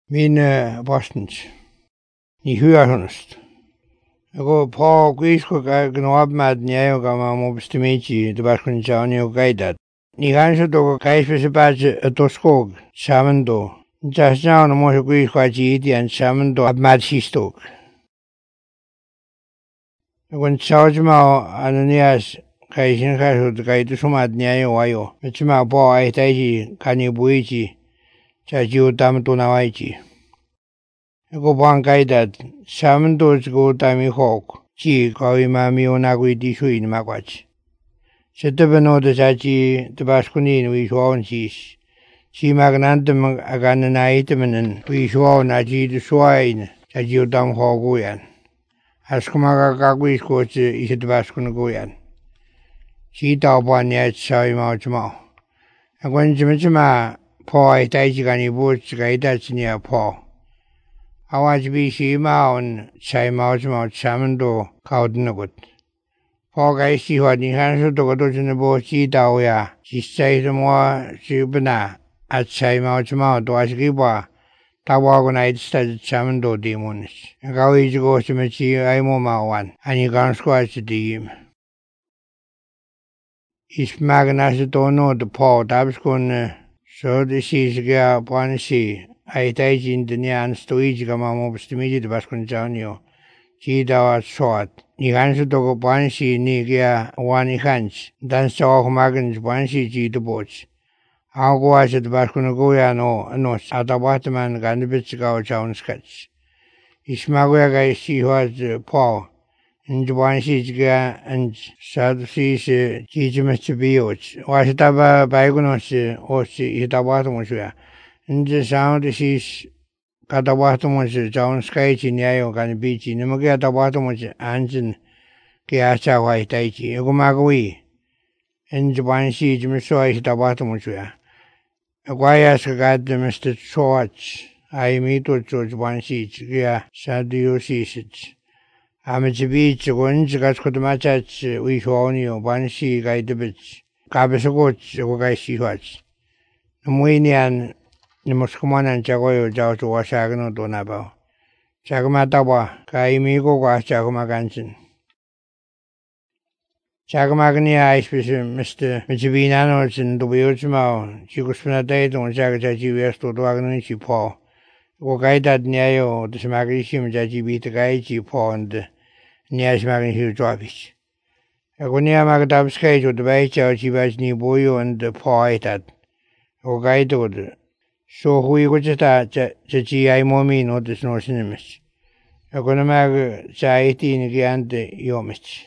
Min postens. Ni hører hundest. Ako po kuisko ka gnobmad niayo ka mobstimichi dubashkun chawnio gaidat. Ni ganso to kaispe baj toskog samando. Jasnao no mo kuisko aji idian samando abmad sistog. When Saujmao Ananias Kaishin Kasu Kaitu Sumad Niayo Wayo, Michima Po Aitaiji Kanibuichi, Chajiu Tamtunawaichi. Go Bon Gaidat, Samandos go Tami Hawk, Chi Kawima Mionagui Dishu in Magwach. Setubano the Chachi, the Baskunin, we swan cheese. Chi Magnantum Agananaitem, we swan Aji the Swine, Chajiu Dam Hoguyan. Askumaga Gagwis coach is at Baskunagoyan. She taught yet saw him out more. And when Jimma Paul Taijigani boots guided near Paul. I want to be she mound, say Mausmo, Samando, Cowdnagut. Paul Gaisi what in hands to go to the boat, she tauya. She says more, she bena, at say Mausmo, was Giba. Tawagonite studied Samando demons. And how is go to Machi Imoma one, and you can't squash the team. Is Magnas don't know the Paul Tabscon, so the seas get upon sea. I take in the Nian Stoichigama Mobstimichi the Basconjanio. Chida was short. You answer to go Bansi Nigia one hands, then saw Magans Bansi G the boats. How was it Baskunagoya no at the Waterman Gandabitska town sketch? Ismaguaga she was Paul, and the one she's ga and Sadus Chichimus Bioch. Was it about Bagonos or she hit a Watermusha? And the sound she's got a Watermus town sketch in Yayo and beach in Mugat Watermus and Kiasa White Taichi, Ogumagui. And the one she's Missoy hit a Watermusha. Guayas got the Mr. Schwartz. I meet with George one seat, yeah, Sadio seats. I'm at the beach, one got to match at we saw only one sea guide the beach. Cabas a goat, or guy she was. The Muinian, the Moscoman and Chagoyo Jow to Washagano Donabo. Chagamatawa, Kaimigo was Chagamaganson. Chagamagnia, I special Mr. Michivinanos in the Wheelsmau, she was spent a day on Chagachi West to Dwagnichi Paul. Wogaidat Niayo, the Smagishim Jaji beat the Gaichi Paul and Niasmagin Dropish. Agonia Magadabskate with the Baicha, she was Niboyo and the Poetat. Ogaidod. So who was it at Chachi I Momi, not the snow cinemas. Agonamag Saiti in Giante Yomich.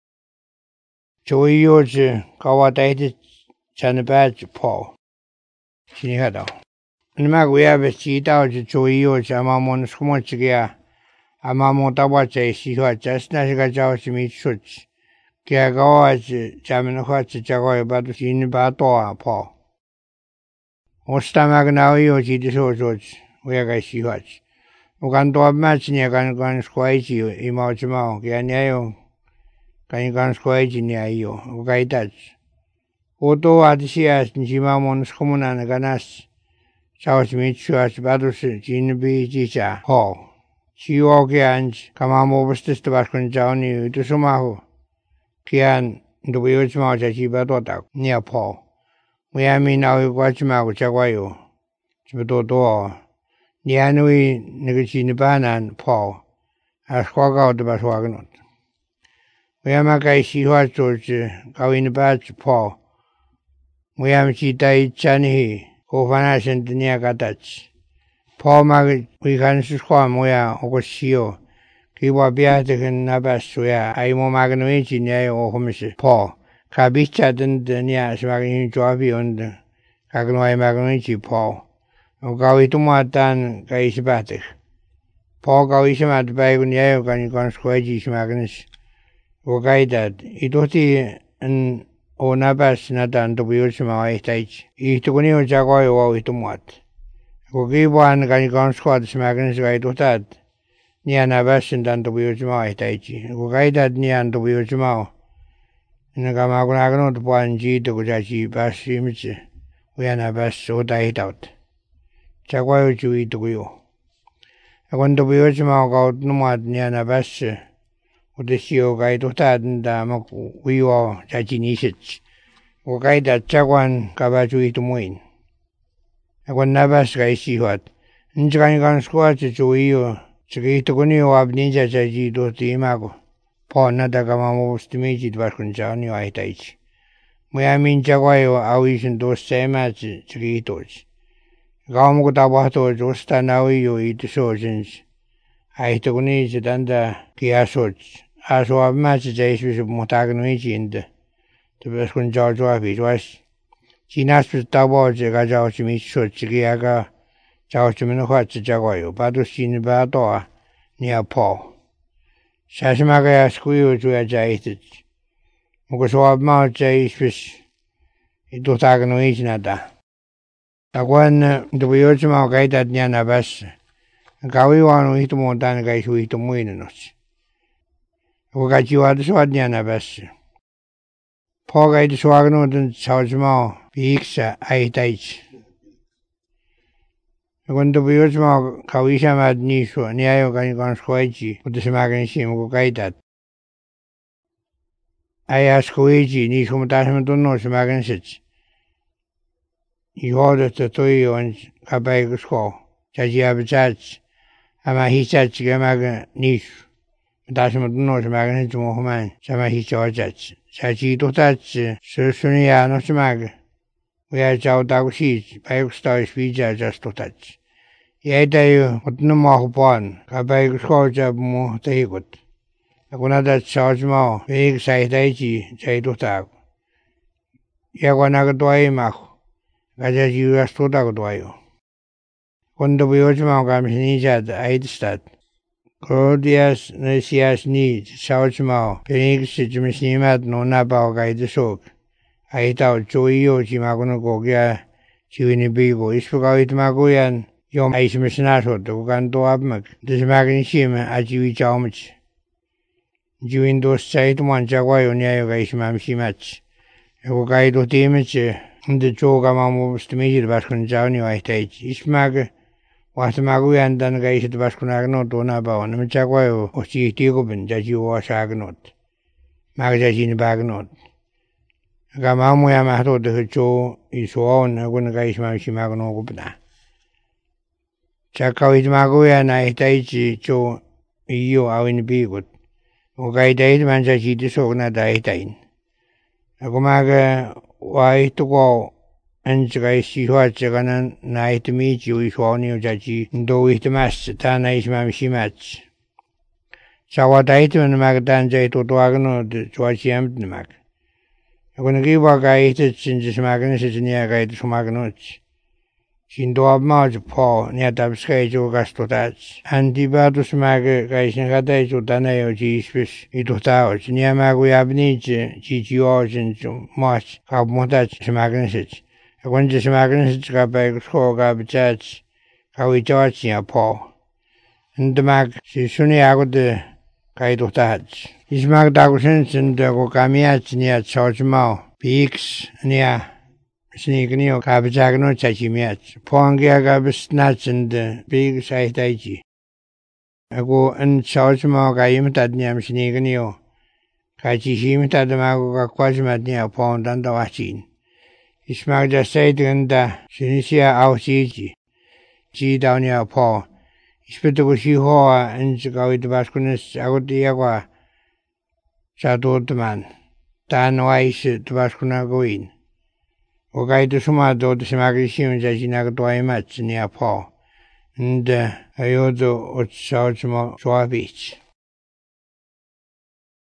Choyoji Kawatated Chanabaj Paul. Shinihado. And Mag we have a seat out to Choyoji Amamon Smochigia. Amamotawache, she had just Nashagajaw to meet Such. Kiagawas, Jaminahats, Jagoy, but in Batoa, Paul. Ostamagnaio, she disordered, where I see what. Uganto match near Gan Squaji, Imajamo, Gianayo. Can you go square near you? Okay, that's. Oto Adisias, Jimamon Scomunan Ganas, South Mitchuas, Badus, Jinbi, Jicha, Hall. Chiogians, Kamamo was just about Conjani to Sumaho. Kian, the wheels mouth at Jibadota, near Paul. We are me now, Guachima, Chaguayo, Chibadodo. Nianui, Negachinibana, and Paul. I squawk out the Baswaganot. We am a guy she was George, going back to Paul. We am she died Chani, who vanished in the near Gatach. Paul Mag, we can swam where Ogosio. Kiwa Beatic and Nabas where I mo Maganoichi near Ohomis Paul. Kabicha and the near Swagging Jovi on the Kaganoi Maganoichi Paul. Ogawituatan Gaisbatic. Paul Gawishamat Bagunia, can you go squagy Magnus? Ogaidat, Idoti and Onabas Natan to Wilsma Stage. Itogunio Jagoy or Itomat. Ogiwan Ganigon Squad Smaggins Gaitotat. Nianabas and Danto Wilsma Stage. Ogaidat Nian to Wilsma. In the Gamagano to Pan G to Gujachi Bash Image. We are Nabas so died out. Jagoy to eat to you. Cuando vio chama ka numat niya na bas udesio ka ito tanda makuwiwa sa chinisich. O kaida chakwan kabaju itumuin. Akwan nabas ka isihuat. Nchakani kan squat chuiyo. Chiki ito kuni wab ninja chaji do timago. Po nada kama mubustimiji dbaskun chani wa hitaichi. Muyamin chakwayo awishin dos semachi chiki itochi. Gawam ko tabato josta nawiyo ito sojins. Ito kuni chitanda kiasoch. Aso abmachi chaiswish mutagnuichi inda. Tebes kun jawjwa bijwas. Chinas pis tabaji ga jawchi micho chiki aga jawchi minuhachi jagwayo. Badu sini badoa niya po. Shashimaga ya skuyo juya jaitich. Muko so abma chaiswish ito tagnuichi nada. Akwan dubuyochima kaitat niya nabas. Kawiwanu ito mo tan kaishu ito muinanos. Ako kachiwadu swad niya nabas. Poga ito swagno dun chawchima biiksa aitaich. Akwan dubuyochima kawishamad niswa niyayo kanikan shkwaichi utasimagan shim ko kaitat. Aya shkwaichi niswa mutashimatunno simagan shich. Ihoda tatoyo an kabay gusko. Chaji abachach. Ama hichach gamaga niswa. Mutashimatunno simagan shich mohuman. Sama hichawachach. Chaji totach susuniya no simaga. Uya chaw tagushich. Baygustaw ishpija jas totach. Yaitayo utnumahupan. Kabay gusko jab muhtahigut. Akunada chawchmao. Veig saitaichi chay totago. Yagwanaga tuwayi mahu. Gaja jiwas totago tuwayo. Kundo buyochmao kamshinijad aidistad. Krodias nesias ni chawchmao. Penigsi jimishnimat no nabao gaidisog. Aitao choiyo chimakuno kogya chiwini bigo. Ispagaw itmakuyan yom aishmishnasot. Ukanto abmak. Dismagin shima achiwi chawmach. Jiwin dos chaituman chagwayo niyayo gaishmamshimach. Eko kaido timach. Nde choga mamubustimijir baskun chawni waitaich. Ismaga wahtamakuyan dan gaishit baskun agnot onabao. Namachagwayo ochihtigubin jajiwo asagnot. Maga jajini bagnot. Gamamu ya mahto de cho isuon agun gaishmamshimagno gubna. Chakawit makuyan aitaichi cho iyo awin bigut. Ugaidait manjajiti sogna daitain. Agumaga waituko anjaga isihuachagana naitimichi uisuoni ujaji ndo ihtimas tana ismamshimach. Chawadaitu namagdan jaitu tuagno chuachiamt namag. Agunagiwa gaitich sinjismagana sijiniya gaitu sumagnoch. Shindo abmaj po niyatabskay jo gastotach. Antibadu smaga gaisnagaday jo danayo jispis itutaoch. Niyamagu yabnich jijiojin jo mach kabmotach smagansich. Agunja smagansich kabaygusko gabachach kawichach niya po. Ndamag si suni agud kaitutach. Ismag dagusin sindago kamiach niya chawchmao. Biiks niya Snignio kabachagno chachimiach. Pongia gabisnach and big saitaiji. Ago and chawchma gaimitad niam snignio. Kachishimitad mago kakwajmat nia pondanda wachin. Ismagda saitganda sinisia ausiji. Chidaunia po. Ispitugo shihoa and gawit baskunis agotiagwa. Sadotman. Tanwais tbaskunagoin. Ogaitu sumado de semagrishium jajinaga tuaimach niya po. And ayodo otsaochmo suavich.